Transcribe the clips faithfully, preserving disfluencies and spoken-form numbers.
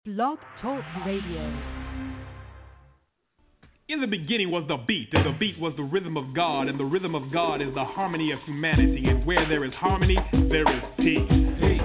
Blog Talk Radio. In the beginning was the beat, and the beat was the rhythm of God, and the rhythm of God is the harmony of humanity, and where there is harmony, there is peace. Peace.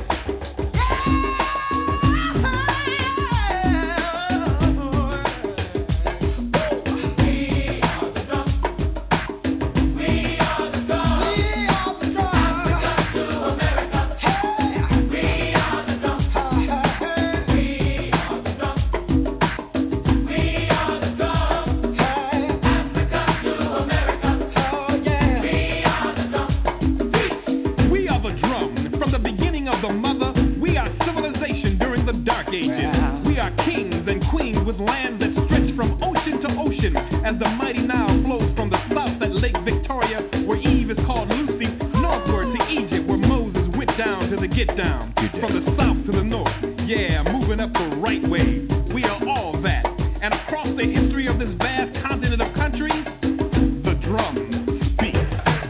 As the mighty Nile flows from the south at Lake Victoria, where Eve is called Lucy, northward to Egypt, where Moses went down to the get down. From the south to the north, yeah, moving up the right way. We are all that. And across the history of this vast continent of countries, the drum speaks.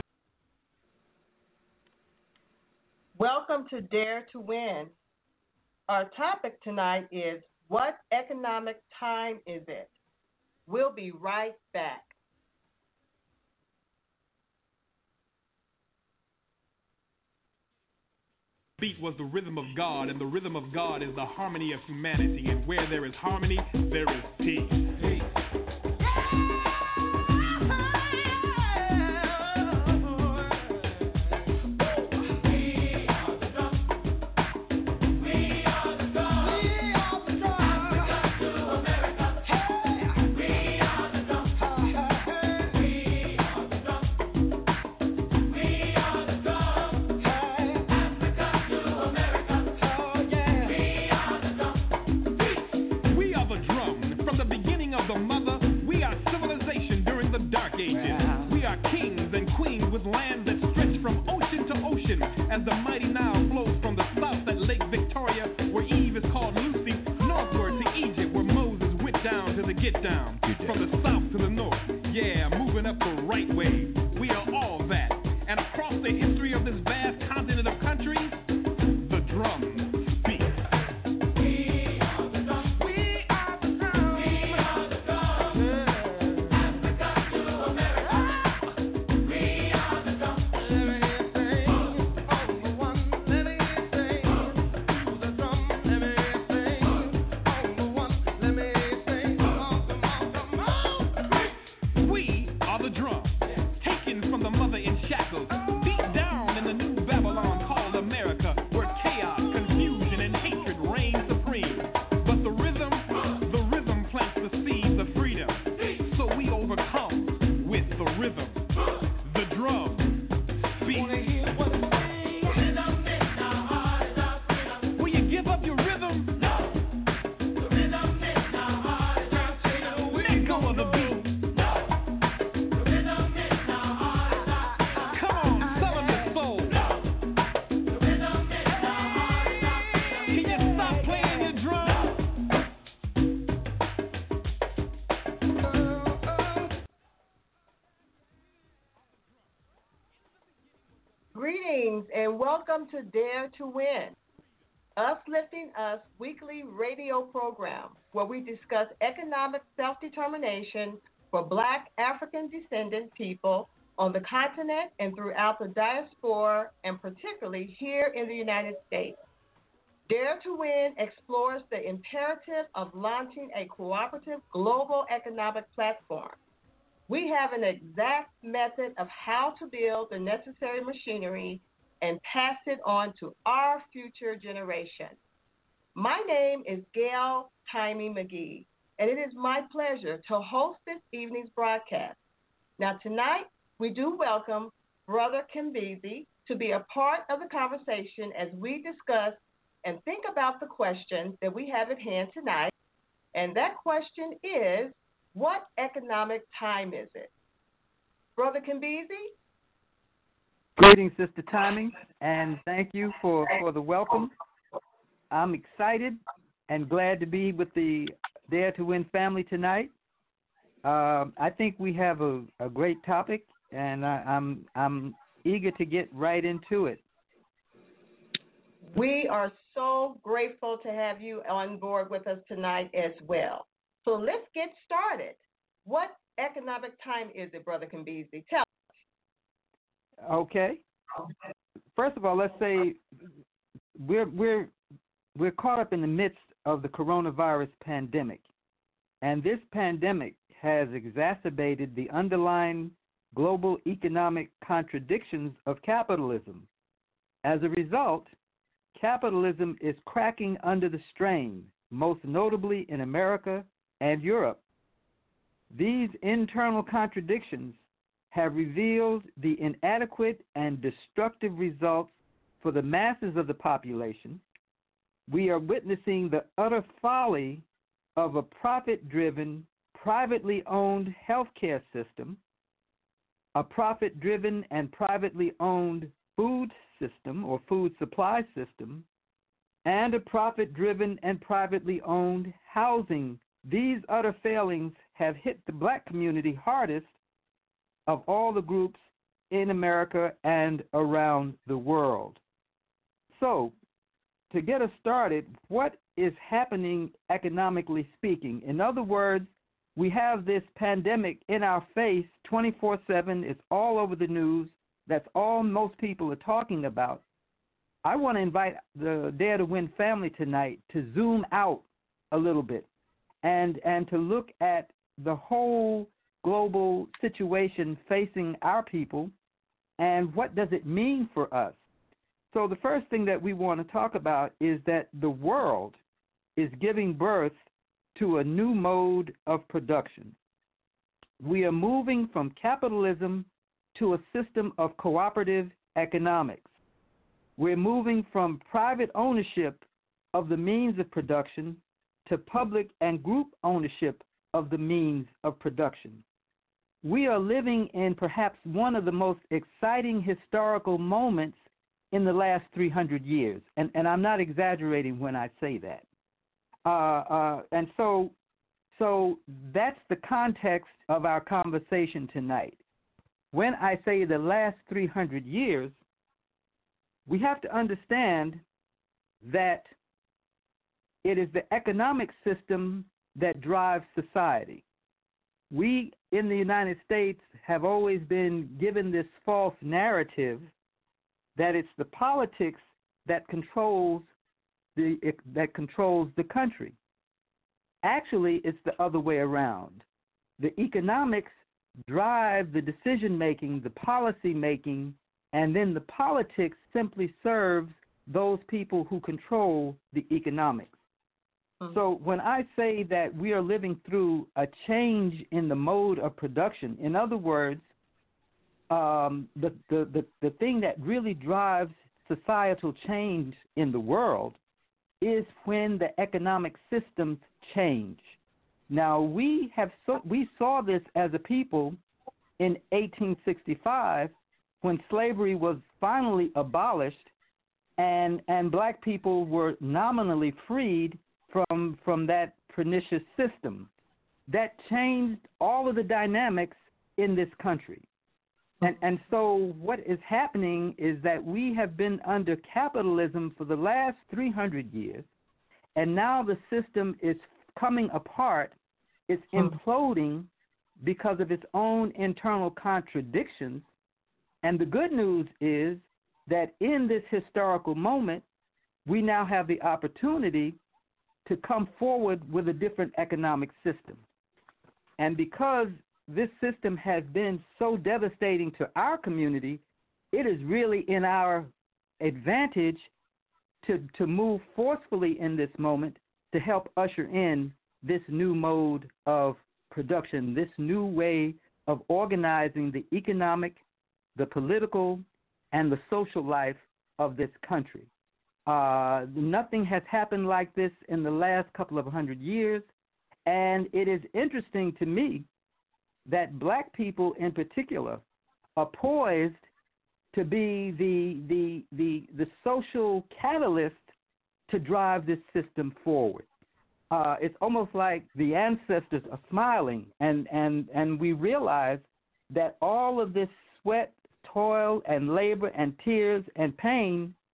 Welcome to Dare to Win. Our topic tonight is, what economic time is it? We'll be right back. Beat was the rhythm of God, and the rhythm of God is the harmony of humanity, and where there is harmony, there is peace. Peace. As the mighty Nile flows from the south at Lake Victoria, where Eve is called Lucy, northward to Egypt, where Moses went down to the get down. From the south to the north, yeah, moving up the right way. We are all that. And across the history of this vast continent of countries, the drum speaks. We are the drum. We are the drum. We are the drum. Yeah. Africa to America. We are the drum. And welcome to Dare to Win, Uplifting Us weekly radio program where we discuss economic self-determination for Black African descendant people on the continent and throughout the diaspora, and particularly here in the United States. Dare to Win explores the imperative of launching a cooperative global economic platform. We have an exact method of how to build the necessary machinery and pass it on to our future generation. My name is Gail Timey McGee, and it is my pleasure to host this evening's broadcast. Now, tonight, we do welcome Brother Kimbezi to be a part of the conversation as we discuss and think about the question that we have at hand tonight. And that question is, what economic time is it? Brother Kimbezi? Greetings, Sister Timing, and thank you for, for the welcome. I'm excited and glad to be with the Dare to Win family tonight. Uh, I think we have a, a great topic, and I, I'm I'm eager to get right into it. We are so grateful to have you on board with us tonight as well. So let's get started. What economic time is it, Brother Kimbesi? Tell us. Okay. First of all, let's say we're we're we're caught up in the midst of the coronavirus pandemic, and this pandemic has exacerbated the underlying global economic contradictions of capitalism. As a result, capitalism is cracking under the strain, most notably in America and Europe. These internal contradictions have revealed the inadequate and destructive results for the masses of the population. We are witnessing the utter folly of a profit-driven, privately owned healthcare system, a profit-driven and privately owned food system or food supply system, and a profit-driven and privately owned housing. These utter failings have hit the black community hardest of all the groups in America and around the world. So, to get us started, what is happening economically speaking? In other words, we have this pandemic in our face twenty-four seven. It's all over the news. That's all most people are talking about. I want to invite the Dare to Win family tonight to zoom out a little bit and, and to look at the whole global situation facing our people and what does it mean for us. So the first thing that we want to talk about is that the world is giving birth to a new mode of production. We are moving from capitalism to a system of cooperative economics. We're moving from private ownership of the means of production to public and group ownership of the means of production. We are living in perhaps one of the most exciting historical moments in the last three hundred years, and, and I'm not exaggerating when I say that. Uh, uh, and so, so that's the context of our conversation tonight. When I say the last three hundred years, we have to understand that it is the economic system that drives society. We in the United States have always been given this false narrative that it's the politics that controls the that controls the country. Actually, it's the other way around. The economics drive the decision-making, the policy-making, and then the politics simply serves those people who control the economics. Mm-hmm. So when I say that we are living through a change in the mode of production, in other words, um, the, the, the, the thing that really drives societal change in the world is when the economic systems change. Now, we have so, we saw this as a people in eighteen sixty-five when slavery was finally abolished and, and black people were nominally freed from, from that pernicious system. That changed all of the dynamics in this country. And, and so what is happening is that we have been under capitalism for the last three hundred years, and now the system is coming apart. It's imploding because of its own internal contradictions. And the good news is that in this historical moment, we now have the opportunity to come forward with a different economic system. And because this system has been so devastating to our community, it is really in our advantage to, to move forcefully in this moment to help usher in this new mode of production, this new way of organizing the economic, the political, and the social life of this country. Uh, nothing has happened like this in the last couple of hundred years, and it is interesting to me that black people in particular are poised to be the, the, the, the social catalyst to drive this system forward. Uh, it's almost like the ancestors are smiling, and, and, and we realize that all of this sweat, toil, and labor, and tears, and pain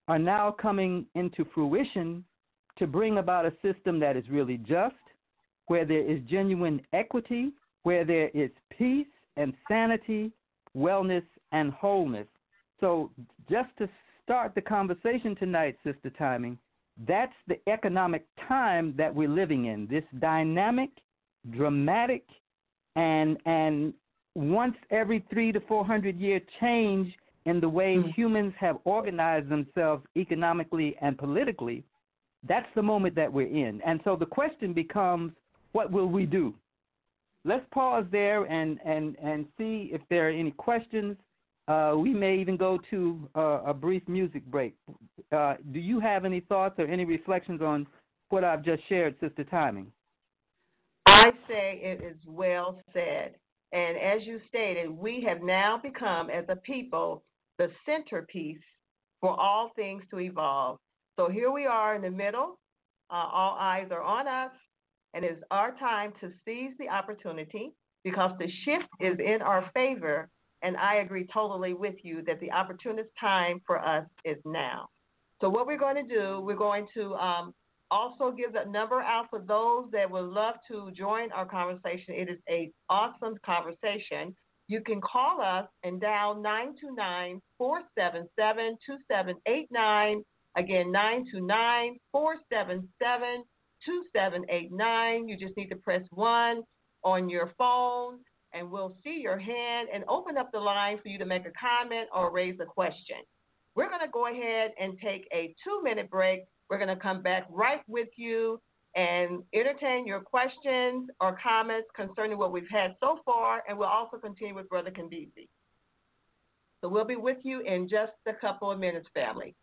are now coming into fruition to bring about a system that is really just, where there is genuine equity, where there is peace and sanity, wellness, and wholeness. So just to start the conversation tonight, Sister Timing, that's the economic time that we're living in, this dynamic, dramatic, and and once every three to four hundred year change in the way mm-hmm. humans have organized themselves economically and politically. That's the moment that we're in. And so the question becomes, what will we do? Let's pause there and, and, and see if there are any questions. Uh, we may even go to uh, a brief music break. Uh, do you have any thoughts or any reflections on what I've just shared, Sister Timing? I say it is well said. And as you stated, we have now become, as a people, the centerpiece for all things to evolve. So here we are in the middle. Uh, all eyes are on us, and it's our time to seize the opportunity because the shift is in our favor. And I agree totally with you that the opportunist time for us is now. So what we're going to do, we're going to um, also give the number out for those that would love to join our conversation. It is an awesome conversation. You can call us and dial nine two nine, four seven seven, two seven eight nine. Again, nine two nine, four seven seven, two seven eight nine. You just need to press one on your phone, and we'll see your hand and open up the line for you to make a comment or raise a question. We're going to go ahead and take a two-minute break. We're going to come back right with you and entertain your questions or comments concerning what we've had so far, and we'll also continue with Brother Kambezi. So we'll be with you in just a couple of minutes, family.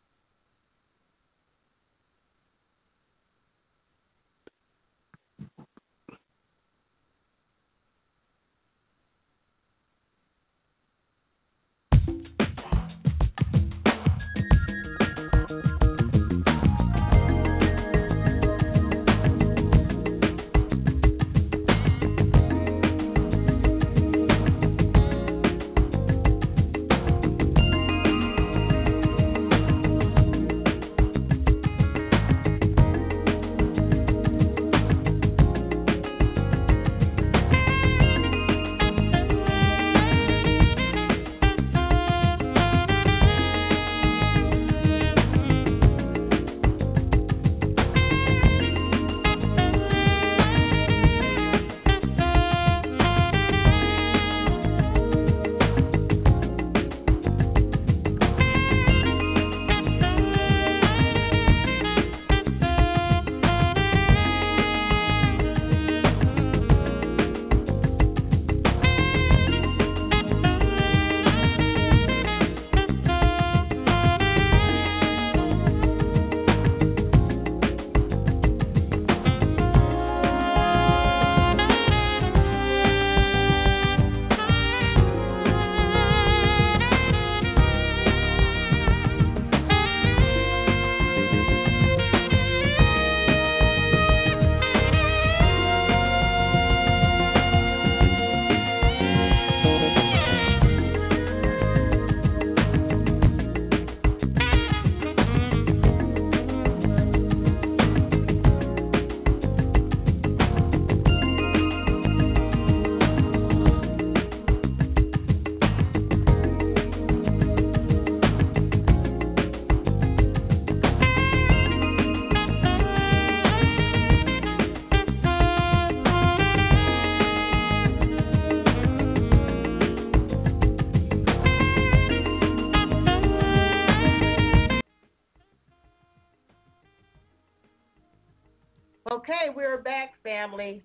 Okay, we're back, family.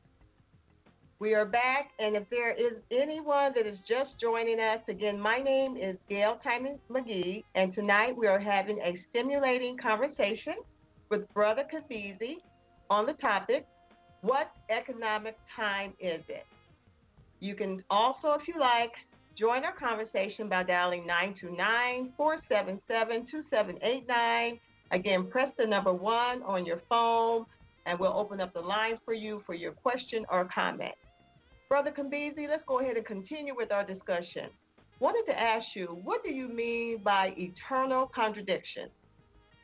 We are back, and if there is anyone that is just joining us, again, my name is Gail Timing McGee, and tonight we are having a stimulating conversation with Brother Kambezi on the topic, what economic time is it? You can also, if you like, join our conversation by dialing nine two nine, four seven seven, two seven eight nine. Again, press the number one on your phone, and we'll open up the line for you for your question or comment. Brother Kambezi, let's go ahead and continue with our discussion. Wanted to ask you, what do you mean by eternal contradiction?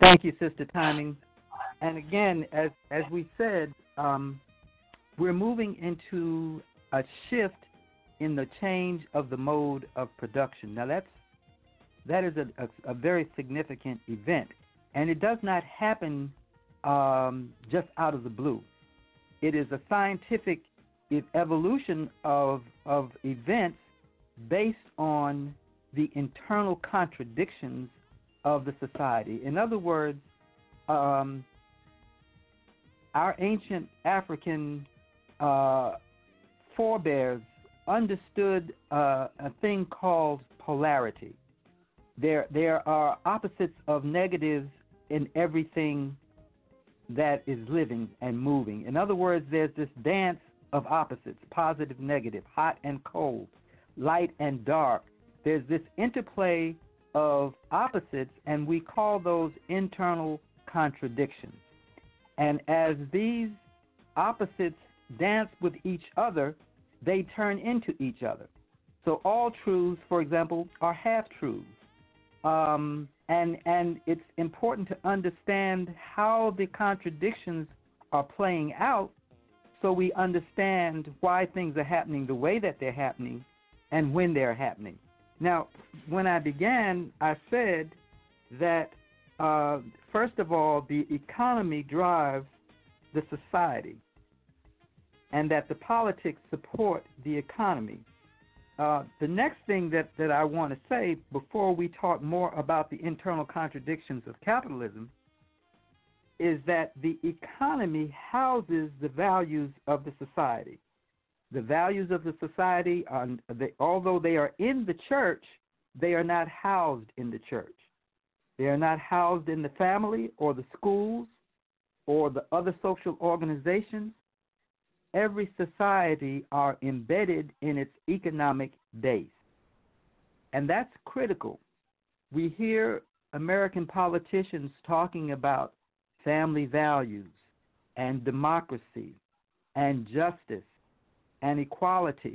Thank you, Sister Timing. And again, as as we said, um, we're moving into a shift in the change of the mode of production. Now, that's that is a, a, a very significant event, and it does not happen um, just out of the blue. It is a scientific evolution of of events based on the internal contradictions of the society. In other words, um, our ancient African uh, forebears understood uh, a thing called polarity. There, there are opposites of negatives in everything that is living and moving. In other words, there's this dance of opposites, positive, negative, hot and cold, light and dark. There's this interplay of opposites, and we call those internal contradictions. And as these opposites dance with each other, they turn into each other. So all truths, for example, are half-truths. Um, and, and it's important to understand how the contradictions are playing out so we understand why things are happening the way that they're happening and when they're happening. Now, when I began, I said that, uh, first of all, the economy drives the society and that the politics support the economy. Uh, the next thing that, that I want to say before we talk more about the internal contradictions of capitalism is that the economy houses the values of the society. The values of the society, are, they, although they are in the church, they are not housed in the church. They are not housed in the family or the schools or the other social organizations. Every society are embedded in its economic base. And that's critical. We hear American politicians talking about family values and democracy and justice and equality.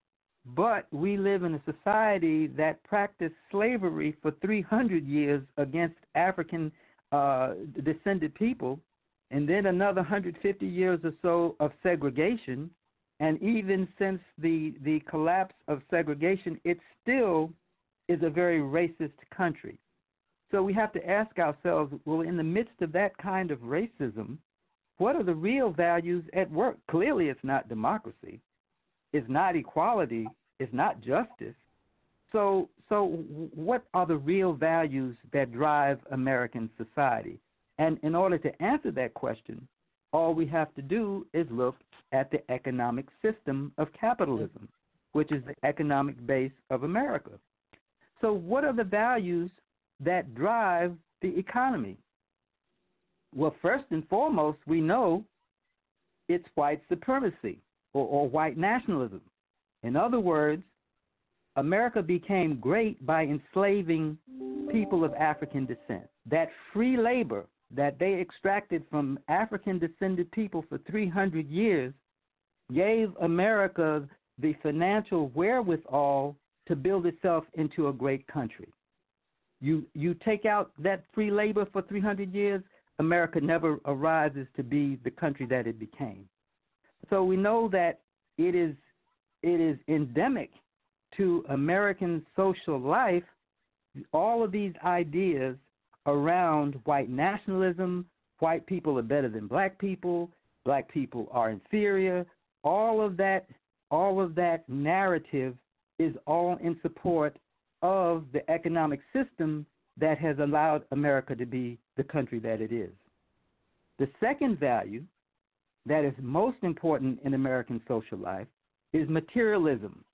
But we live in a society that practiced slavery for three hundred years against African uh, descended people, and then another one hundred fifty years or so of segregation. And even since the, the collapse of segregation, it still is a very racist country. So we have to ask ourselves, well, in the midst of that kind of racism, what are the real values at work? Clearly it's not democracy. It's not equality. It's not justice. So, so what are the real values that drive American society? And in order to answer that question, all we have to do is look at the economic system of capitalism, which is the economic base of America. So what are the values that drive the economy? Well, first and foremost, we know it's white supremacy or, or white nationalism. In other words, America became great by enslaving people of African descent. That free labor that they extracted from African-descended people for three hundred years gave America the financial wherewithal to build itself into a great country. You you take out that free labor for three hundred years, America never arises to be the country that it became. So we know that it is it is endemic to American social life, all of these ideas around white nationalism, white people are better than black people, black people are inferior, all of that, all of that narrative is all in support of the economic system that has allowed America to be the country that it is. The second value that is most important in American social life is materialism.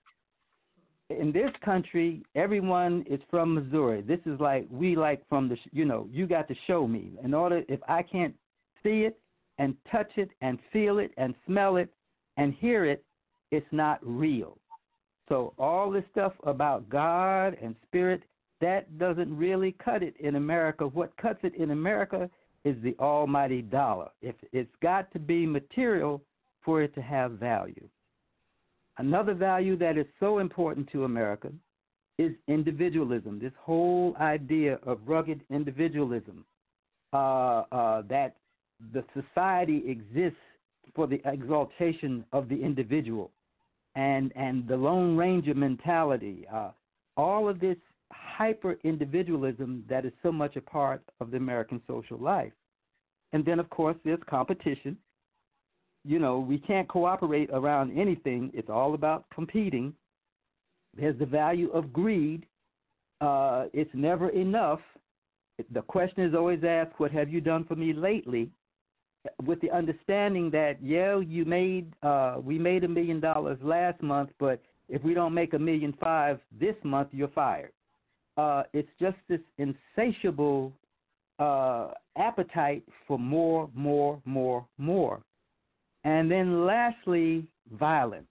In this country, everyone is from Missouri. This is like, we like from the, you know, you got to show me. In order, if I can't see it and touch it and feel it and smell it and hear it, it's not real. So all this stuff about God and spirit, that doesn't really cut it in America. What cuts it in America is the almighty dollar. If it's got to be material for it to have value. Another value that is so important to America is individualism, this whole idea of rugged individualism. uh, uh, that the society exists for the exaltation of the individual, and and the Lone Ranger mentality, uh, all of this hyper-individualism that is so much a part of the American social life. And then, of course, there's competition. You know, we can't cooperate around anything. It's all about competing. There's the value of greed. Uh, it's never enough. The question is always asked, what have you done for me lately? With the understanding that, yeah, you made, uh, we made a million dollars last month, but if we don't make a million five this month, you're fired. Uh, it's just this insatiable uh, appetite for more, more, more, more. And then lastly, violence.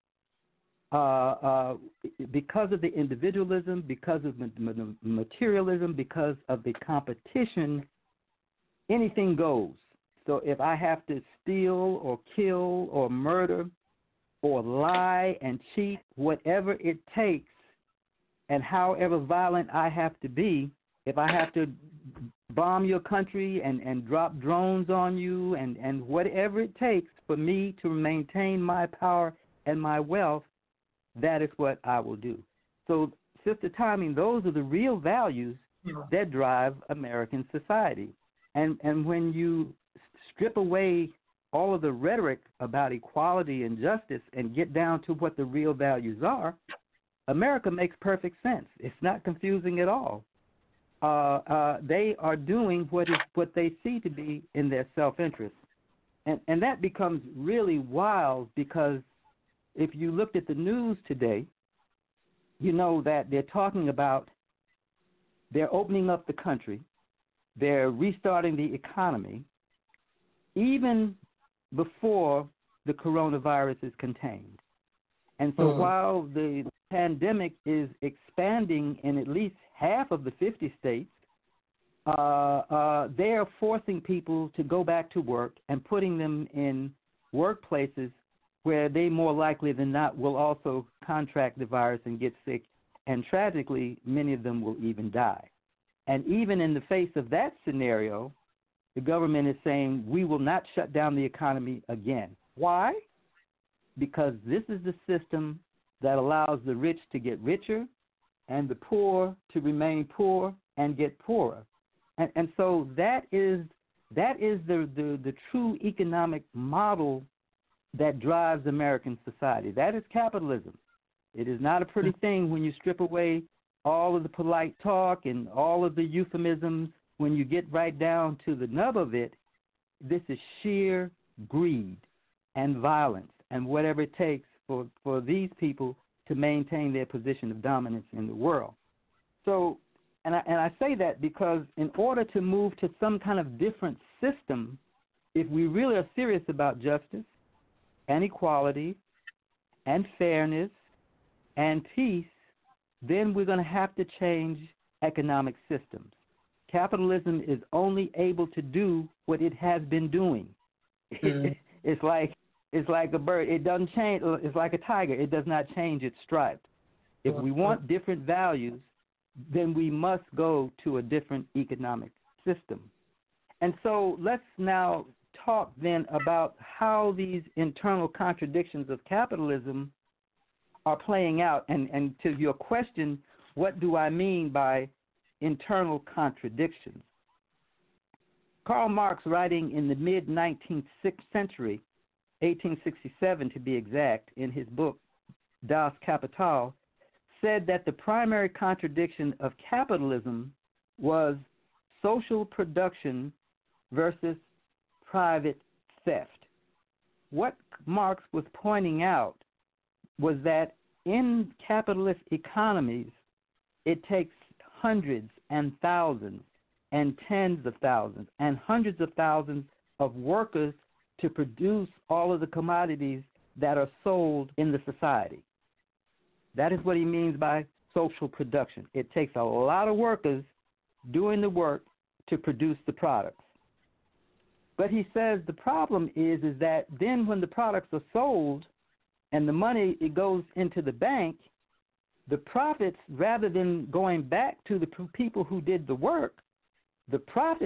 Uh, uh, because of the individualism, because of the materialism, because of the competition, anything goes. So if I have to steal or kill or murder or lie and cheat, whatever it takes, and however violent I have to be, if I have to bomb your country and, and drop drones on you and, and whatever it takes for me to maintain my power and my wealth, that is what I will do. So, Sister Tommy, those are the real values that drive American society. And and when you strip away all of the rhetoric about equality and justice and get down to what the real values are, America makes perfect sense. It's not confusing at all. Uh, uh, they are doing what is what they see to be in their self-interest. And, and that becomes really wild because if you looked at the news today, you know that they're talking about they're opening up the country, they're restarting the economy, even before the coronavirus is contained. And so mm-hmm. while the pandemic is expanding in at least half of the fifty states, uh, uh, they are forcing people to go back to work and putting them in workplaces where they more likely than not will also contract the virus and get sick. And tragically, many of them will even die. And even in the face of that scenario, the government is saying we will not shut down the economy again. Why? Because this is the system that allows the rich to get richer and the poor to remain poor and get poorer. And, and so that is that is the, the, the true economic model that drives American society. That is capitalism. It is not a pretty thing when you strip away all of the polite talk and all of the euphemisms. When you get right down to the nub of it, this is sheer greed and violence and whatever it takes for, for these people to maintain their position of dominance in the world. So, and I, and I say that because in order to move to some kind of different system, if we really are serious about justice and equality and fairness and peace, then we're going to have to change economic systems. Capitalism is only able to do what it has been doing. Mm-hmm. It's like it's like a bird. It doesn't change. It's like a tiger. It does not change its stripes. If we want different values, then we must go to a different economic system. And so let's now talk then about how these internal contradictions of capitalism are playing out. And, and to your question, what do I mean by internal contradictions? Karl Marx, writing in the mid-nineteenth century, eighteen sixty-seven to be exact, in his book Das Kapital, said that the primary contradiction of capitalism was social production versus private theft. What Marx was pointing out was that in capitalist economies, it takes hundreds and thousands and tens of thousands and hundreds of thousands of workers to produce all of the commodities that are sold in the society. That is what he means by social production. It takes a lot of workers doing the work to produce the products. But he says the problem is, is that then when the products are sold and the money, it goes into the bank, the profits, rather than going back to the people who did the work, the profits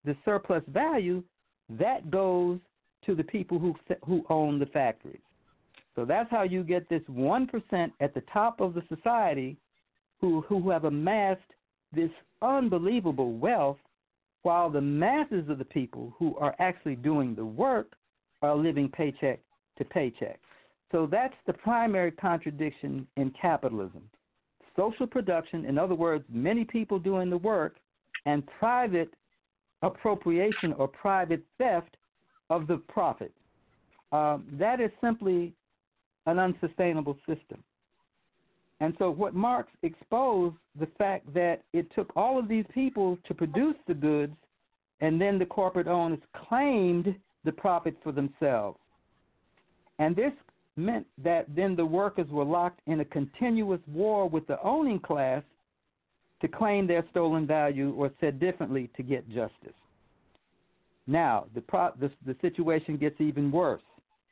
the surplus value, that goes to the people who who own the factories. So that's how you get this one percent at the top of the society who, who have amassed this unbelievable wealth, while the masses of the people who are actually doing the work are living paycheck to paycheck. So that's the primary contradiction in capitalism. Social production, in other words, many people doing the work, and private appropriation or private theft of the profit. Um, that is simply an unsustainable system. And so what Marx exposed, the fact that it took all of these people to produce the goods, and then the corporate owners claimed the profit for themselves. And this meant that then the workers were locked in a continuous war with the owning class to claim their stolen value, or said differently, to get justice. Now, the, pro- the, the situation gets even worse.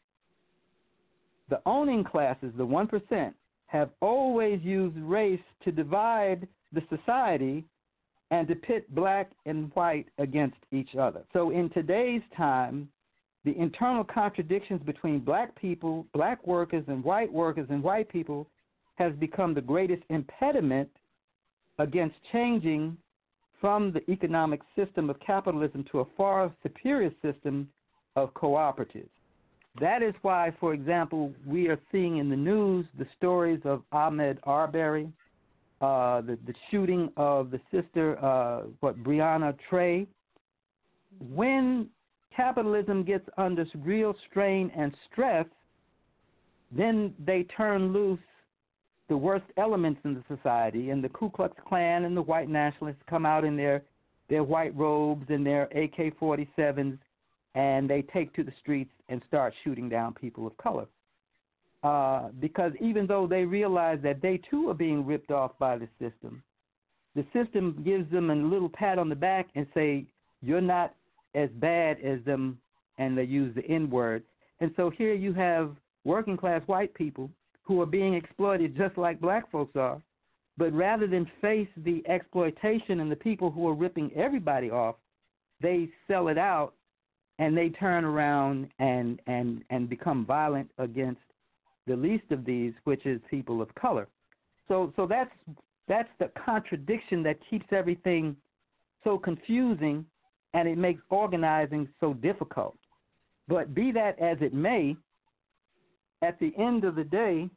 The owning classes, the one percent, have always used race to divide the society and to pit black and white against each other. So in today's time, the internal contradictions between black people, black workers, and white workers and white people has become the greatest impediment against changing from the economic system of capitalism to a far superior system of cooperatives. That is why, for example, we are seeing in the news the stories of Ahmaud Arbery, uh, the, the shooting of the sister, uh, what, Breonna Taylor. When capitalism gets under real strain and stress, then they turn loose the worst elements in the society, and the Ku Klux Klan and the white nationalists come out in their, their white robes and their A K forty-sevens, and they take to the streets and start shooting down people of color. Uh, because even though they realize that they too are being ripped off by the system, the system gives them a little pat on the back and say, you're not as bad as them, and they use the N-word. And so here you have working class white people who are being exploited just like black folks are, but rather than face the exploitation and the people who are ripping everybody off, they sell it out. And they turn around and, and, and become violent against the least of these, which is people of color. So so that's that's the contradiction that keeps everything so confusing, and it makes organizing so difficult. But be that as it may, at the end of the day,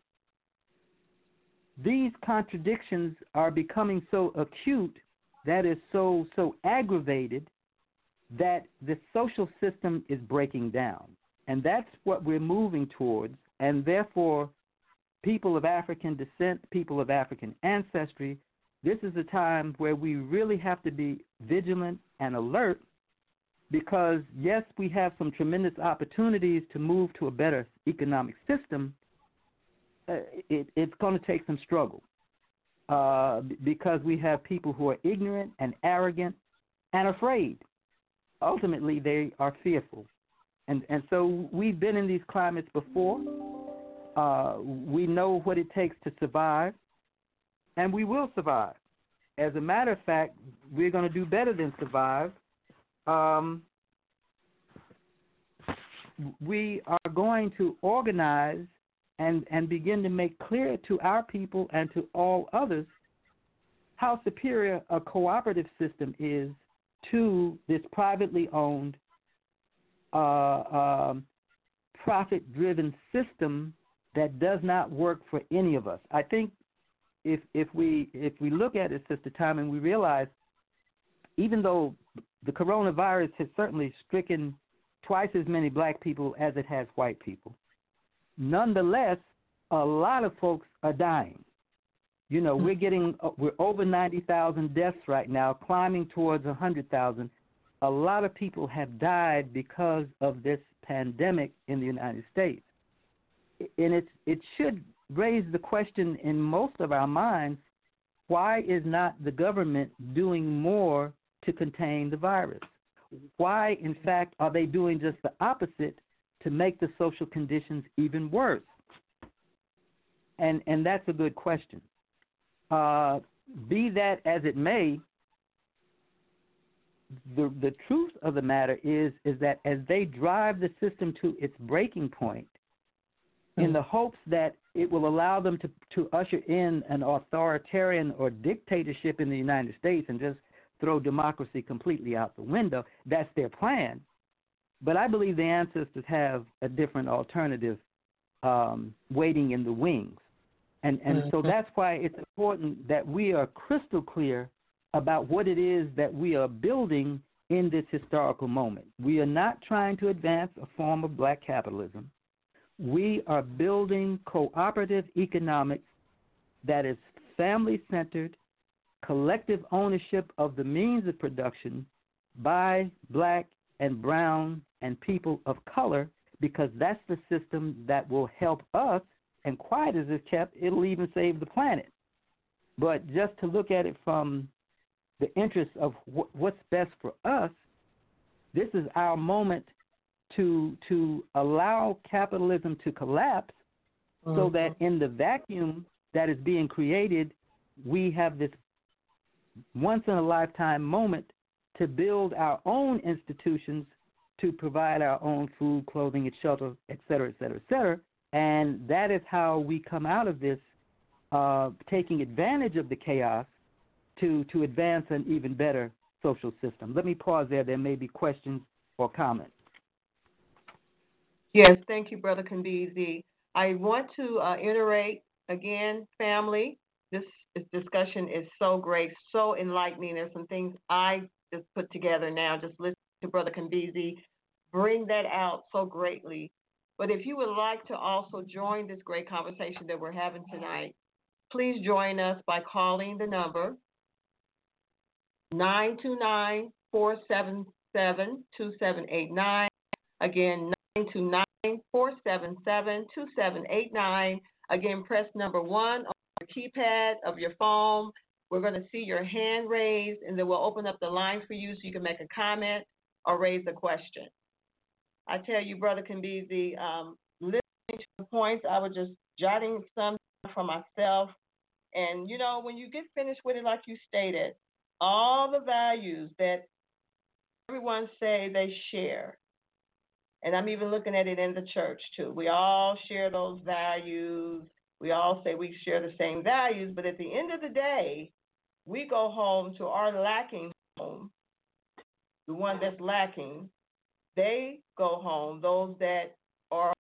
these contradictions are becoming so acute, that is so so aggravated, that the social system is breaking down. And that's what we're moving towards. And therefore, people of African descent, people of African ancestry, this is a time where we really have to be vigilant and alert, because, yes, we have some tremendous opportunities to move to a better economic system. Uh, it, it's going to take some struggle uh, because we have people who are ignorant and arrogant and afraid. Ultimately, they are fearful. And and so we've been in these climates before. Uh, we know what it takes to survive, and we will survive. As a matter of fact, we're going to do better than survive. Um, we are going to organize and, and begin to make clear to our people and to all others how superior a cooperative system is to this privately owned, uh, um, profit-driven system that does not work for any of us. I think if if we if we look at it, Sister Timing, we realize even though the coronavirus has certainly stricken twice as many black people as it has white people, nonetheless, a lot of folks are dying. You know, we're getting, we're over ninety thousand deaths right now, climbing towards one hundred thousand. A lot of people have died because of this pandemic in the United States. And it's, it should raise the question in most of our minds, why is not the government doing more to contain the virus? Why, in fact, are they doing just the opposite to make the social conditions even worse? And, and that's a good question. Uh, be that as it may, the the truth of the matter is is that as they drive the system to its breaking point, mm-hmm. in the hopes that it will allow them to, to usher in an authoritarian or dictatorship in the United States and just throw democracy completely out the window, that's their plan. But I believe the ancestors have a different alternative um, waiting in the wings. And, and mm-hmm. so that's why it's important that we are crystal clear about what it is that we are building in this historical moment. We are not trying to advance a form of black capitalism. We are building cooperative economics that is family-centered, collective ownership of the means of production by black and brown and people of color, because that's the system that will help us, and quiet as it's kept, it'll even save the planet. But just to look at it from the interest of wh- what's best for us, this is our moment to to allow capitalism to collapse, mm-hmm. so that in the vacuum that is being created, we have this once-in-a-lifetime moment to build our own institutions to provide our own food, clothing, and shelter, et cetera, et cetera, et cetera. And that is how we come out of this, uh, taking advantage of the chaos to, to advance an even better social system. Let me pause there. There may be questions or comments. Yes, thank you, Brother Kambezi. I want to uh, iterate again, family. This, this discussion is so great, so enlightening. There's some things I just put together now. Just listen to Brother Kambezi bring that out so greatly. But if you would like to also join this great conversation that we're having tonight, please join us by calling the number nine two nine, four seven seven, two seven eight nine. Again, nine two nine, four seven seven, two seven eight nine. Again, press number one on the keypad of your phone. We're going to see your hand raised, and then we'll open up the line for you so you can make a comment or raise a question. I tell you, Brother Kambezi, um, listening to the points, I was just jotting some for myself. And, you know, when you get finished with it, like you stated, all the values that everyone say they share, and I'm even looking at it in the church, too. We all share those values. We all say we share the same values, but at the end of the day, we go home to our lacking home, the one that's lacking. They go home, those that are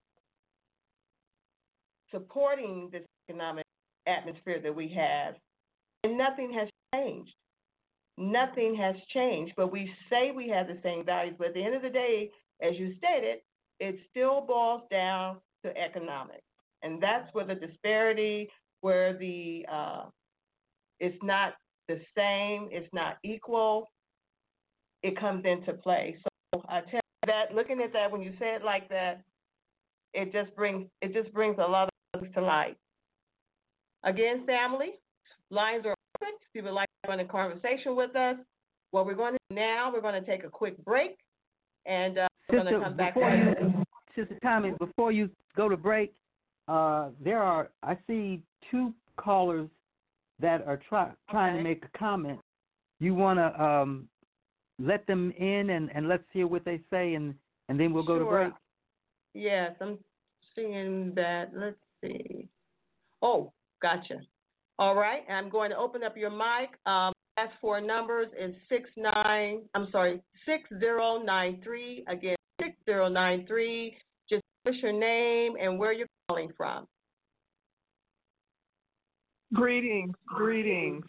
supporting this economic atmosphere that we have, and nothing has changed. Nothing has changed, but we say we have the same values, but at the end of the day, as you stated, it still boils down to economics. And that's where the disparity, where the uh, it's not the same, it's not equal, it comes into play. So I tell you that, looking at that, when you say it like that, it just brings it just brings a lot of things to light. Again, family, lines are open. If you would like to run a conversation with us, what we're going to do now, we're going to take a quick break, and uh, we're going to come back. You, Sister Tommy, before you go to break, uh, there are, I see two callers that are try, trying okay. to make a comment. You want to um, let them in, and, and let's hear what they say, and, and then we'll go sure. to break? Yes, I'm seeing that. Let's see. Oh, gotcha. All right, I'm going to open up your mic. Um, ask for numbers is six nine. I'm sorry, six zero nine three. Again, six zero nine three. Just give us your name and where you're calling from. Greetings, greetings.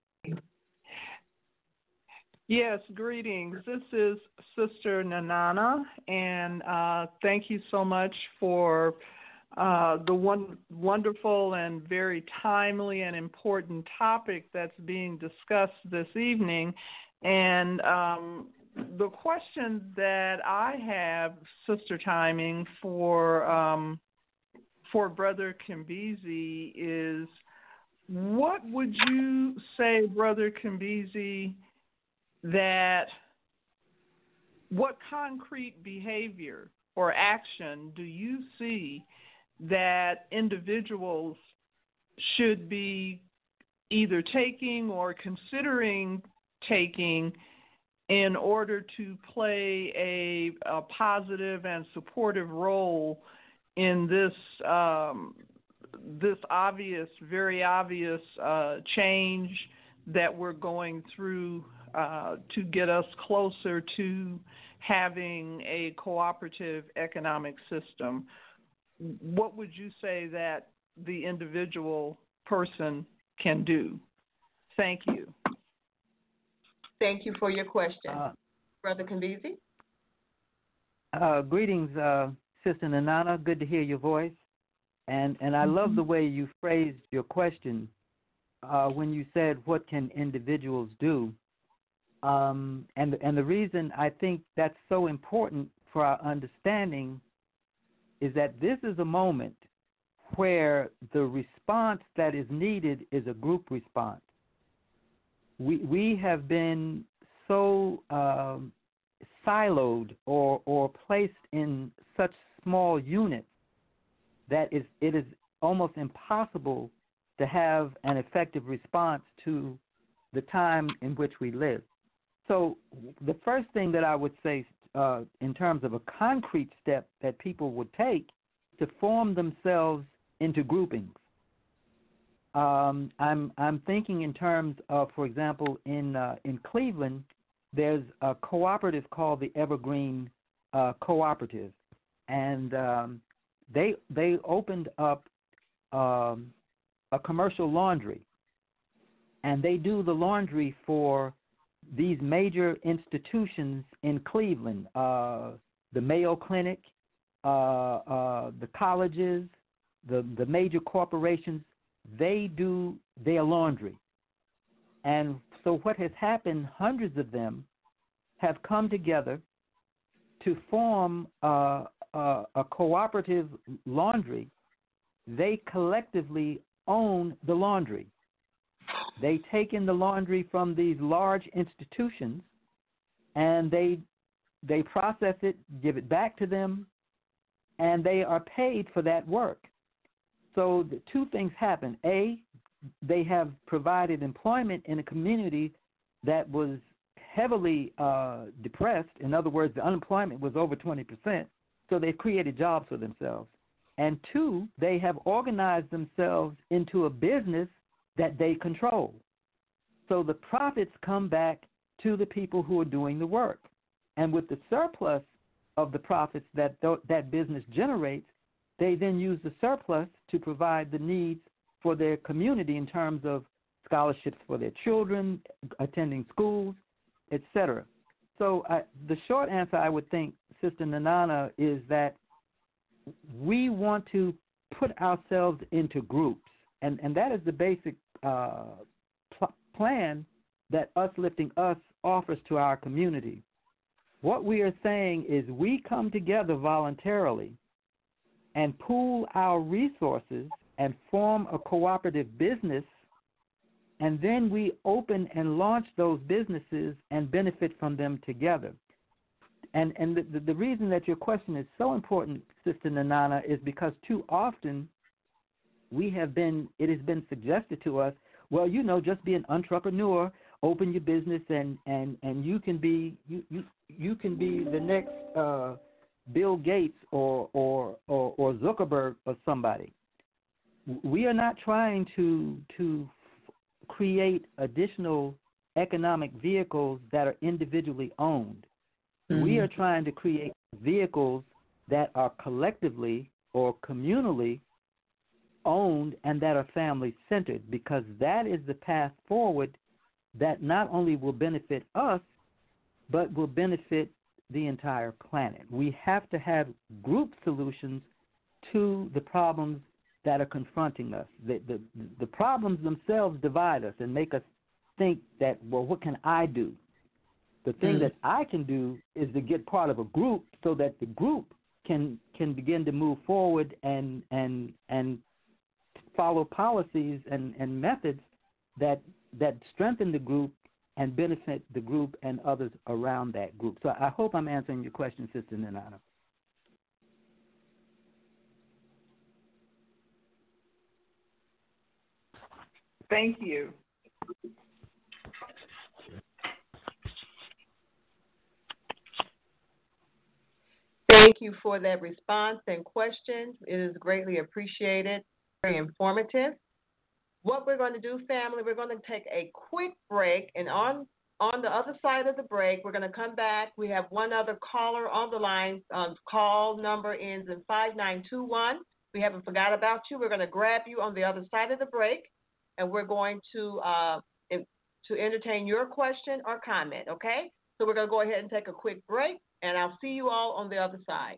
Yes, greetings. This is Sister Nanana, and uh, thank you so much for uh, the one wonderful and very timely and important topic that's being discussed this evening. And um, the question that I have, Sister Timing, for um, for Brother Kambezi is, what would you say, Brother Kambezi, that what concrete behavior or action do you see that individuals should be either taking or considering taking in order to play a, a positive and supportive role in this um, this obvious, very obvious uh, change that we're going through uh, to get us closer to having a cooperative economic system. What would you say that the individual person can do? Thank you. Thank you for your question. Uh, Brother Kambezi? Uh, greetings, uh, Sister Nanana. Good to hear your voice. And and I love the way you phrased your question uh, when you said, what can individuals do? Um, and, and the reason I think that's so important for our understanding is that this is a moment where the response that is needed is a group response. We, we have been so um, siloed or, or placed in such small units that is, it is almost impossible to have an effective response to the time in which we live. So the first thing that I would say uh, in terms of a concrete step that people would take to form themselves into groupings. Um, I'm, I'm thinking in terms of, for example, in, uh, in Cleveland, there's a cooperative called the Evergreen uh, Cooperative, and um, they they opened up um, a commercial laundry, and they do the laundry for these major institutions in Cleveland, uh, the Mayo Clinic, uh, uh, the colleges, the, the major corporations. They do their laundry. And so what has happened, hundreds of them have come together to form uh, uh, a cooperative laundry. They collectively own the laundry. They take in the laundry from these large institutions, and they they process it, give it back to them, and they are paid for that work. So the two things happen. A, they have provided employment in a community that was heavily uh, depressed. In other words, the unemployment was over twenty percent, so they've created jobs for themselves. And two, they have organized themselves into a business that they control. So the profits come back to the people who are doing the work. And with the surplus of the profits that th- that business generates, they then use the surplus to provide the needs for their community in terms of scholarships for their children, attending schools, et cetera. So uh, the short answer, I would think, Sister Nanana, is that we want to put ourselves into groups, and, and that is the basic uh, pl- plan that Us Lifting Us offers to our community. What we are saying is we come together voluntarily and pool our resources and form a cooperative business, and then we open and launch those businesses and benefit from them together. And and the, the reason that your question is so important, Sister Nanana, is because too often we have been, it has been suggested to us, well, you know, just be an entrepreneur, open your business, and, and, and you can be you, you you can be the next uh, Bill Gates or, or or or Zuckerberg or somebody. We are not trying to to create additional economic vehicles that are individually owned. Mm-hmm. We are trying to create vehicles that are collectively or communally owned and that are family-centered, because that is the path forward that not only will benefit us, but will benefit the entire planet. We have to have group solutions to the problems that are confronting us. The, the, the problems themselves divide us and make us think that, well, what can I do? The thing mm. that I can do is to get part of a group so that the group can can begin to move forward and and and follow policies and, and methods that that strengthen the group and benefit the group and others around that group. So I hope I'm answering your question, Sister Nanana. Thank you. Thank you for that response and questions. It is greatly appreciated, very informative. What we're going to do, family, we're going to take a quick break, and on on the other side of the break, we're going to come back. We have one other caller on the line. Um, call number ends in five nine two one. We haven't forgot about you. We're going to grab you on the other side of the break, and we're going to uh, in, to entertain your question or comment, okay? So we're going to go ahead and take a quick break, and I'll see you all on the other side.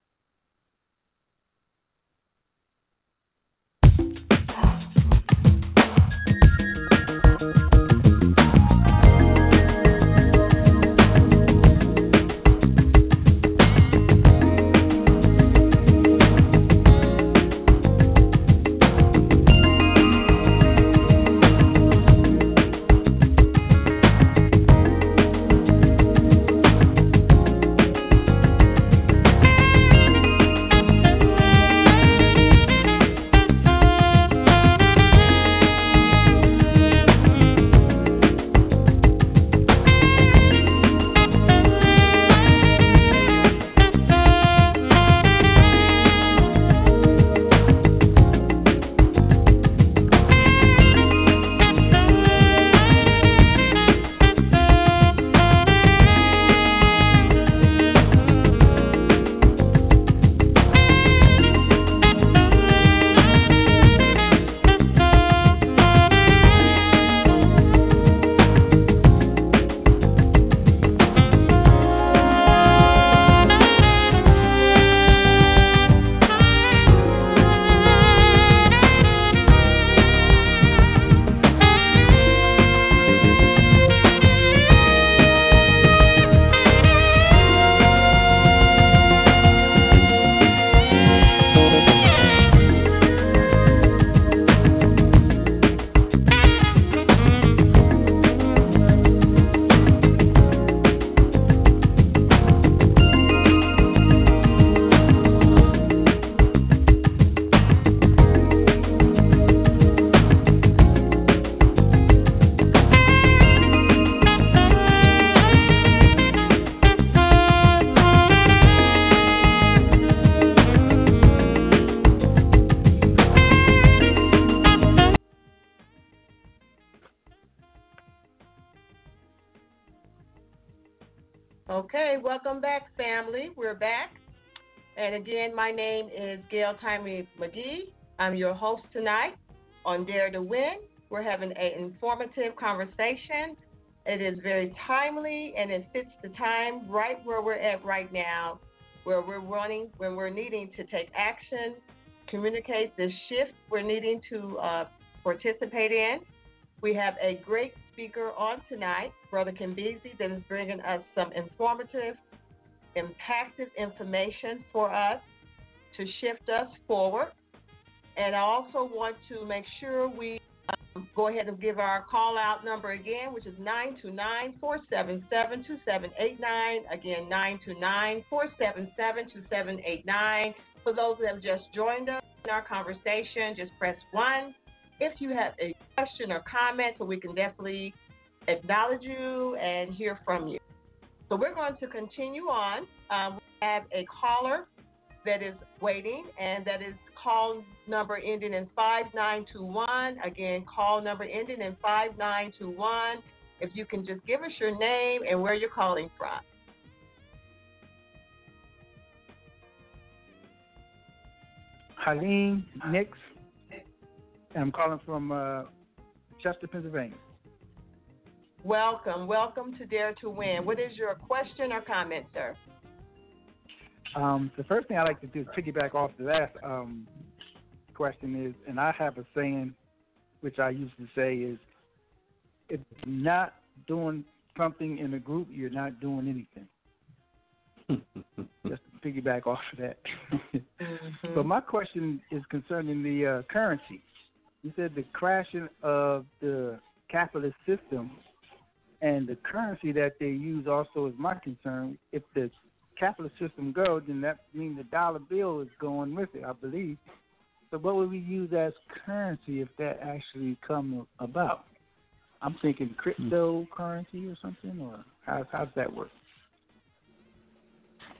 Okay, welcome back, family. We're back. And again, my name is Gail Timey McGee. I'm your host tonight on Dare to Win. We're having an informative conversation. It is very timely, and it fits the time right where we're at right now, where we're running, when we're needing to take action, communicate the shift we're needing to uh, participate in. We have a great speaker on tonight, Brother Kimbezi, that is bringing us some informative, impactful information for us to shift us forward. And I also want to make sure we um, go ahead and give our call-out number again, which is nine two nine, four seven seven, two seven eight nine. Again, nine two nine, four seven seven, two seven eight nine. For those that have just joined us in our conversation, just press one. If you have a question or comment, so we can definitely acknowledge you and hear from you. So we're going to continue on. Um, we have a caller that is waiting, and that is call number ending in five nine two one. Again, call number ending in five nine two one. If you can just give us your name and where you're calling from. Halim Nix. I'm calling from uh, Chester, Pennsylvania. Welcome. Welcome to Dare to Win. What is your question or comment, sir? Um, the first thing I like to do is piggyback off the last um, question is, and I have a saying which I used to say is, if you're not doing something in a group, you're not doing anything. Just to piggyback off of that. mm-hmm. But my question is concerning the uh, currency. You said the crashing of the capitalist system and the currency that they use also is my concern. If the capitalist system goes, then that means the dollar bill is going with it, I believe. So what would we use as currency if that actually comes about? I'm thinking cryptocurrency or something, or how how does that work?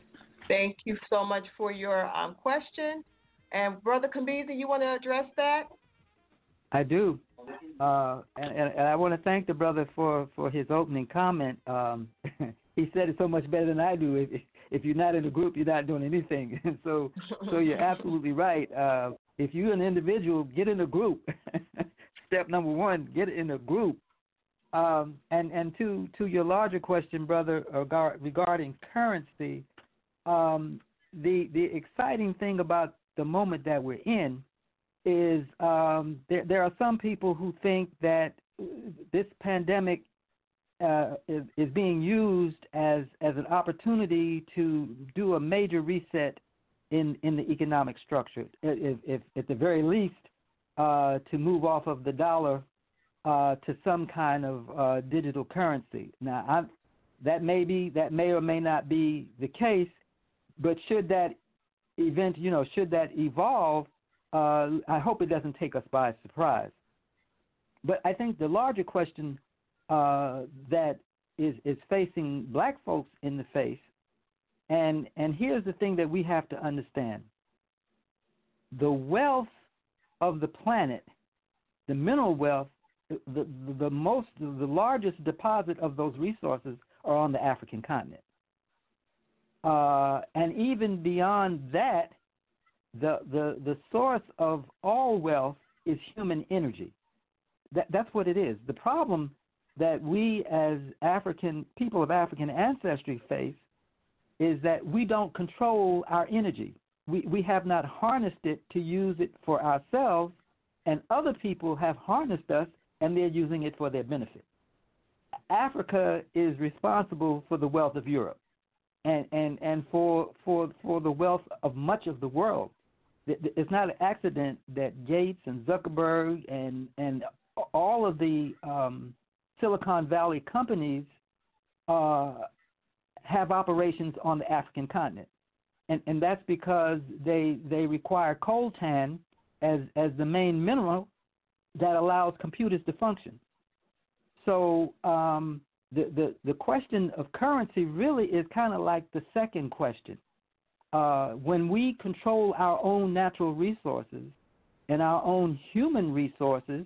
Thank you so much for your um, question. And Brother Kambiza, you want to address that? I do. Uh, and, and, and I want to thank the brother for, for his opening comment. Um, he said it so much better than I do. If, if you're not in a group, you're not doing anything. so so you're absolutely right. Uh, if you're an individual, get in a group. Step number one, get in a group. Um, and and to, to your larger question, brother, regarding currency, um, the the exciting thing about the moment that we're in is um, there, there are some people who think that this pandemic uh, is, is being used as, as an opportunity to do a major reset in, in the economic structure, if, if at the very least uh, to move off of the dollar uh, to some kind of uh, digital currency. Now, I'm, that may be, that may or may not be the case, but should that event, you know, should that evolve, uh, I hope it doesn't take us by surprise. But I think the larger question uh, that is, is facing black folks in the face, and, and here's the thing that we have to understand. The wealth of the planet, the mineral wealth, the, the, the most, the largest deposit of those resources are on the African continent. Uh, and even beyond that, the, the, the source of all wealth is human energy. That, that's what it is. The problem that we as African, people of African ancestry face is that we don't control our energy. We, we have not harnessed it to use it for ourselves, and other people have harnessed us, and they're using it for their benefit. Africa is responsible for the wealth of Europe and, and, and for, for, for the wealth of much of the world. It's not an accident that Gates and Zuckerberg and, and all of the um, Silicon Valley companies uh, have operations on the African continent. And, and that's because they, they require coltan as, as the main mineral that allows computers to function. So um, the, the, the question of currency really is kind of like the second question. Uh, when we control our own natural resources and our own human resources,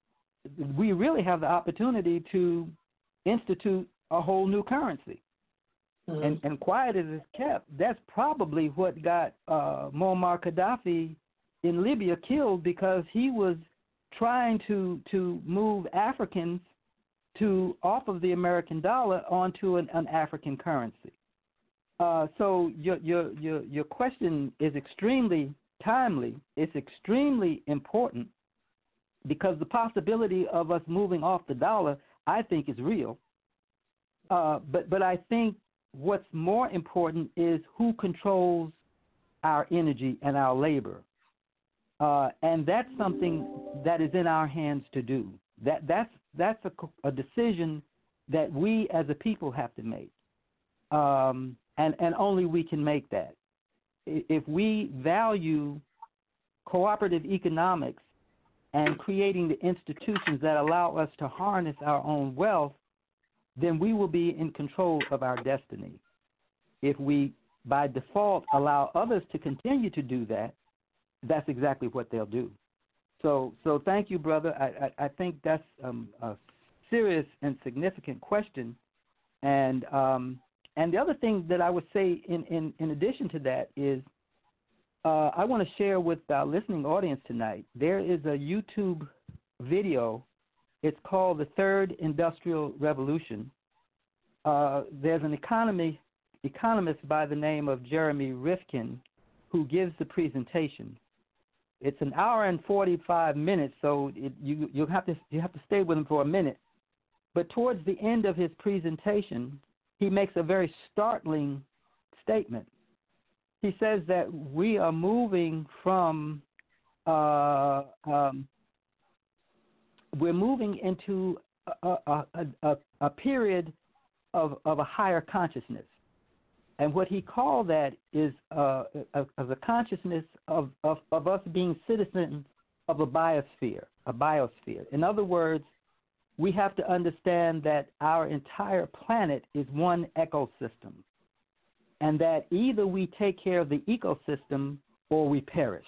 we really have the opportunity to institute a whole new currency. Mm-hmm. And, and quiet as it's kept, that's probably what got uh, Muammar Gaddafi in Libya killed, because he was trying to, to move Africans to off of the American dollar onto an, an African currency. Uh, so your, your your your question is extremely timely. It's extremely important, because the possibility of us moving off the dollar, I think, is real. Uh, but but I think what's more important is who controls our energy and our labor, uh, and that's something that is in our hands to do. That that's that's a, a decision that we as a people have to make. Um, And, and only we can make that. If we value cooperative economics and creating the institutions that allow us to harness our own wealth, then we will be in control of our destiny. If we, by default, allow others to continue to do that, that's exactly what they'll do. So, so thank you, brother. I, I, I think that's um, a serious and significant question. And um, And the other thing that I would say in, in, in addition to that is uh, I want to share with our listening audience tonight, there is a YouTube video. It's called The Third Industrial Revolution. Uh, there's an economy, economist by the name of Jeremy Rifkin who gives the presentation. It's an hour and forty-five minutes, so it, you, you'll have to, you have to stay with him for a minute. But towards the end of his presentation, he makes a very startling statement. He says that we are moving from, uh, um, we're moving into a, a, a, a period of, of a higher consciousness. And what he called that is uh, a, a, a consciousness of, of, of us being citizens of a biosphere, a biosphere. In other words, we have to understand that our entire planet is one ecosystem. and that either we take care of the ecosystem or we perish.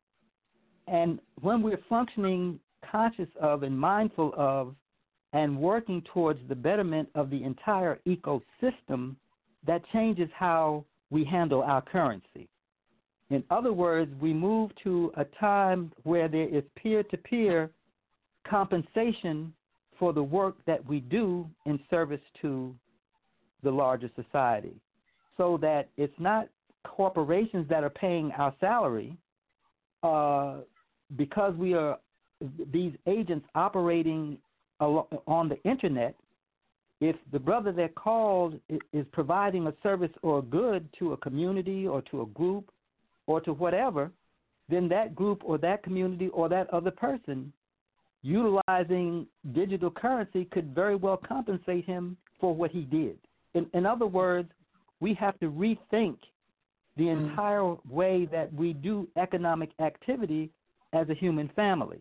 And when we're functioning conscious of and mindful of and working towards the betterment of the entire ecosystem, that changes how we handle our currency. In other words, we move to a time where there is peer-to-peer compensation for the work that we do in service to the larger society, so that it's not corporations that are paying our salary uh, because we are these agents operating on the internet. If the brother that called is providing a service or a good to a community or to a group or to whatever, then that group or that community or that other person utilizing digital currency could very well compensate him for what he did. In, in other words, we have to rethink the entire way that we do economic activity as a human family.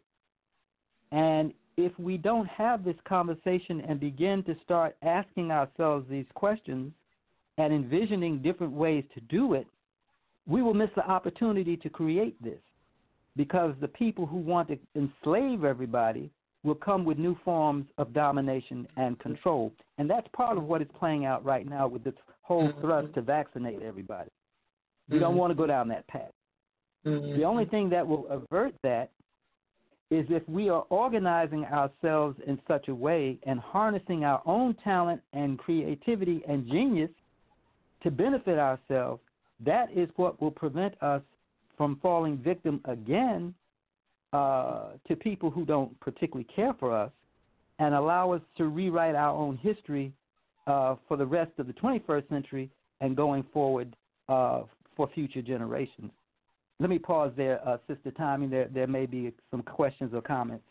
And if we don't have this conversation and begin to start asking ourselves these questions and envisioning different ways to do it, we will miss the opportunity to create this, because the people who want to enslave everybody will come with new forms of domination and control. And that's part of what is playing out right now with this whole thrust to vaccinate everybody. We don't want to go down that path. The only thing that will avert that is if we are organizing ourselves in such a way and harnessing our own talent and creativity and genius to benefit ourselves. That is what will prevent us from falling victim again uh, to people who don't particularly care for us, and allow us to rewrite our own history uh, for the rest of the twenty-first century and going forward uh, for future generations. Let me pause there, uh, Sister Tommy. There, there may be some questions or comments.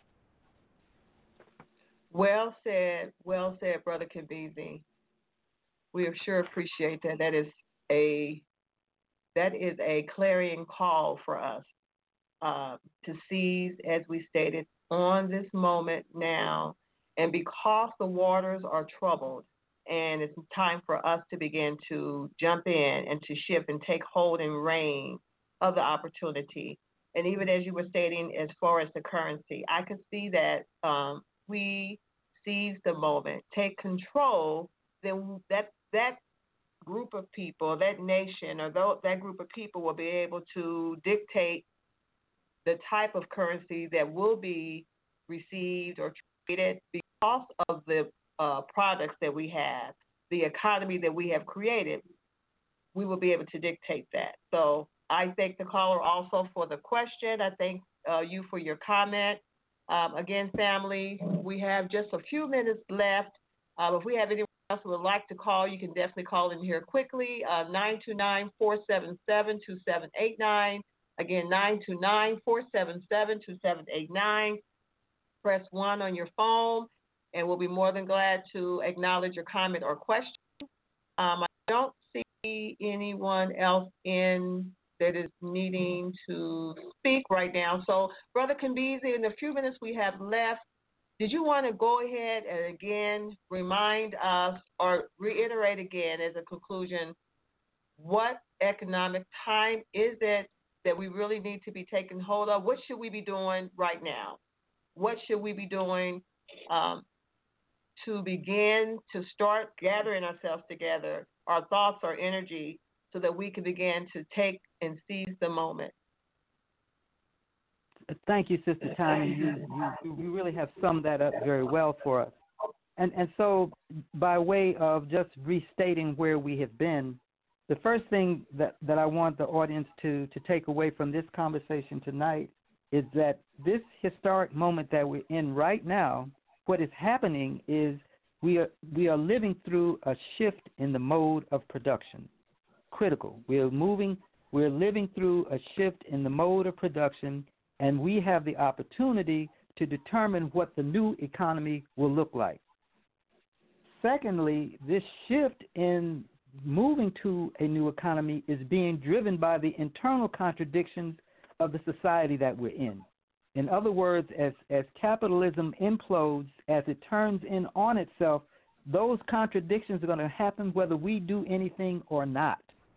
Well said, well said, Brother Kibizi. We sure appreciate that. That is a that is a clarion call for us uh, to seize, as we stated, on this moment now. And because the waters are troubled, and it's time for us to begin to jump in and to shift and take hold and reign of the opportunity. And even as you were stating, as far as the currency, I could see that um, we seize the moment, take control, then that that group of people, that nation, or that group of people will be able to dictate the type of currency that will be received or traded because of the uh, products that we have, the economy that we have created. We will be able to dictate that. So I thank the caller also for the question. I thank uh, you for your comment. Um, again, family, we have just a few minutes left. Uh, if we have anyone else who would like to call, you can definitely call in here quickly. Uh, nine two nine, four seven seven, two seven eight nine. Again, nine two nine, four seven seven, two seven eight nine. Press one on your phone, and we'll be more than glad to acknowledge your comment or question. Um, I don't see anyone else in that is needing to speak right now. So, Brother Kibizi, in the few minutes we have left, did you want to go ahead and again remind us or reiterate again as a conclusion, what economic time is it that we really need to be taking hold of? What should we be doing right now? What should we be doing um, to begin to start gathering ourselves together, our thoughts, our energy, so that we can begin to take and seize the moment? Thank you, Sister Tommy. You, you, you really have summed that up very well for us. And, and so by way of just restating where we have been, the first thing that, that I want the audience to, to take away from this conversation tonight is that this historic moment that we're in right now, what is happening is we are, we are living through a shift in the mode of production. Critical. We're moving, we're living through a shift in the mode of production, and we have the opportunity to determine what the new economy will look like. Secondly, this shift in moving to a new economy is being driven by the internal contradictions of the society that we're in. In other words, as, as capitalism implodes, as it turns in on itself, those contradictions are going to happen whether we do anything or not.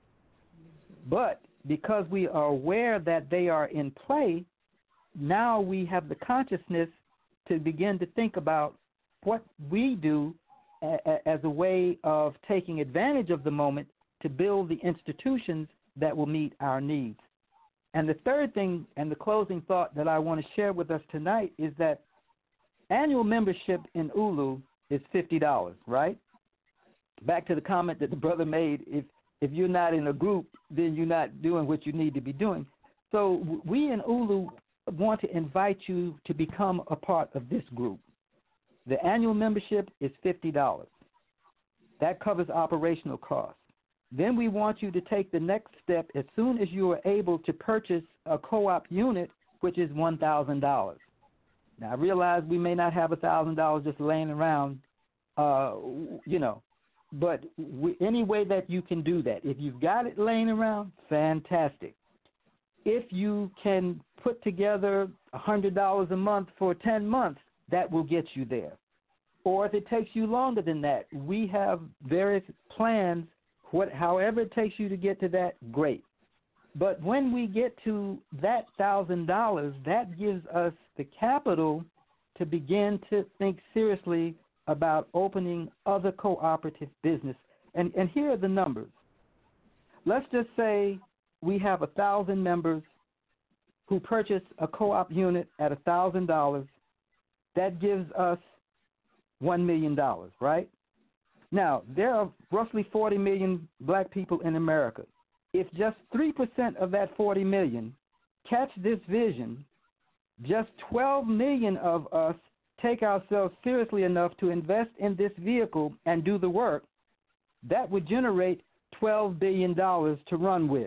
But because we are aware that they are in play, now we have the consciousness to begin to think about what we do a- a- as a way of taking advantage of the moment to build the institutions that will meet our needs. And the third thing and the closing thought that I want to share with us tonight is that annual membership in U L U is fifty dollars, right? Back to the comment that the brother made, if if you're not in a group, then you're not doing what you need to be doing. So we in U L U want to invite you to become a part of this group. The annual membership is fifty dollars. That covers operational costs. Then we want you to take the next step as soon as you are able to purchase a co-op unit, which is one thousand dollars. Now, I realize we may not have one thousand dollars just laying around, uh, you know, but we, any way that you can do that. If you've got it laying around, fantastic. If you can put together one hundred dollars a month for ten months, that will get you there. Or if it takes you longer than that, we have various plans. What, however it takes you to get to that, great. But when we get to that one thousand dollars, that gives us the capital to begin to think seriously about opening other cooperative business. And, and here are the numbers. Let's just say we have one thousand members who purchase a co-op unit at one thousand dollars. That gives us one million dollars, right? Now, there are roughly forty million black people in America. If just three percent of that forty million catch this vision, just twelve million of us take ourselves seriously enough to invest in this vehicle and do the work, that would generate twelve billion dollars to run with.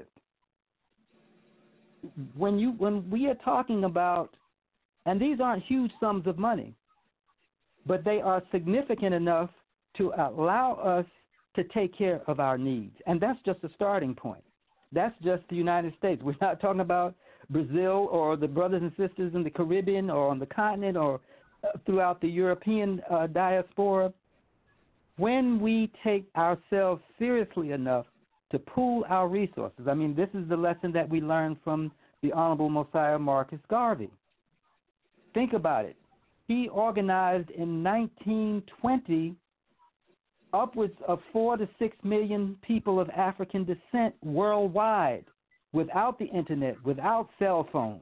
When you when we are talking about, and these aren't huge sums of money, but they are significant enough to allow us to take care of our needs. And that's just a starting point. That's just the United States. We're not talking about Brazil or the brothers and sisters in the Caribbean or on the continent or uh, throughout the European uh, diaspora. When we take ourselves seriously enough to pool our resources, I mean, this is the lesson that we learned from the Honorable Mosiah Marcus Garvey. Think about it. He organized in nineteen twenty upwards of four to six million people of African descent worldwide without the internet, without cell phones,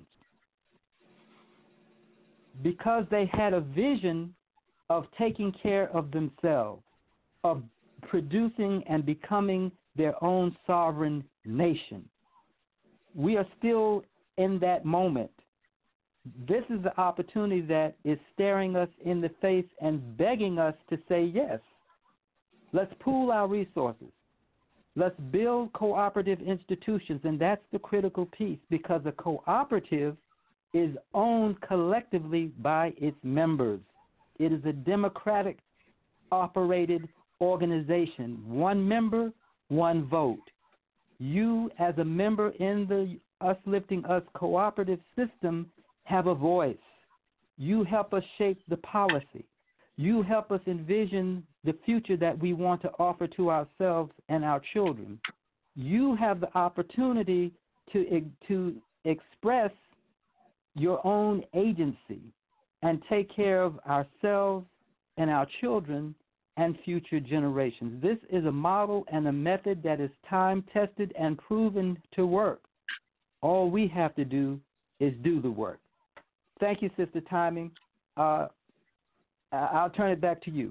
because they had a vision of taking care of themselves, of producing and becoming their own sovereign nation. We are still in that moment. This is the opportunity that is staring us in the face and begging us to say yes. Let's pool our resources. Let's build cooperative institutions, and that's the critical piece, because a cooperative is owned collectively by its members. It is a democratic operated organization. One member, one vote. You, as a member in the Us Lifting Us cooperative system, have a voice. You help us shape the policy. You help us envision the future that we want to offer to ourselves and our children. You have the opportunity to, to express your own agency and take care of ourselves and our children and future generations. This is a model and a method that is time-tested and proven to work. All we have to do is do the work. Thank you, Sister Timing. Uh, I'll turn it back to you.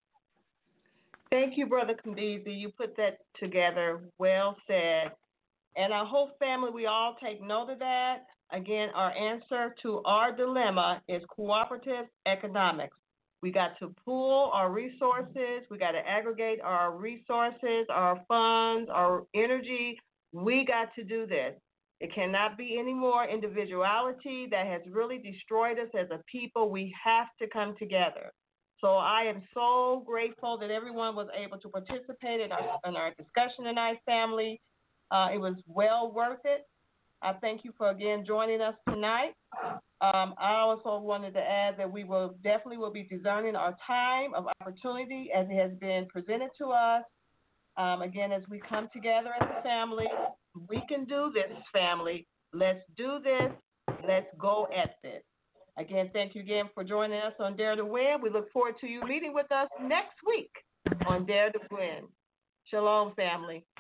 Thank you, Brother Kandizi. You put that together. Well said. And I hope, family, we all take note of that. Again, our answer to our dilemma is cooperative economics. We got to pool our resources. We got to aggregate our resources, our funds, our energy. We got to do this. It cannot be any more individuality that has really destroyed us as a people. We have to come together. So I am so grateful that everyone was able to participate in our, in our discussion tonight, family. Uh, it was well worth it. I thank you for, again, joining us tonight. Um, I also wanted to add that we will definitely will be discerning our time of opportunity as it has been presented to us. Um, again, as we come together as a family, We can do this, family. Let's do this. Let's go at this. Again, thank you again for joining us on Dare to Win. We look forward to you meeting with us next week on Dare to Win. Shalom, family.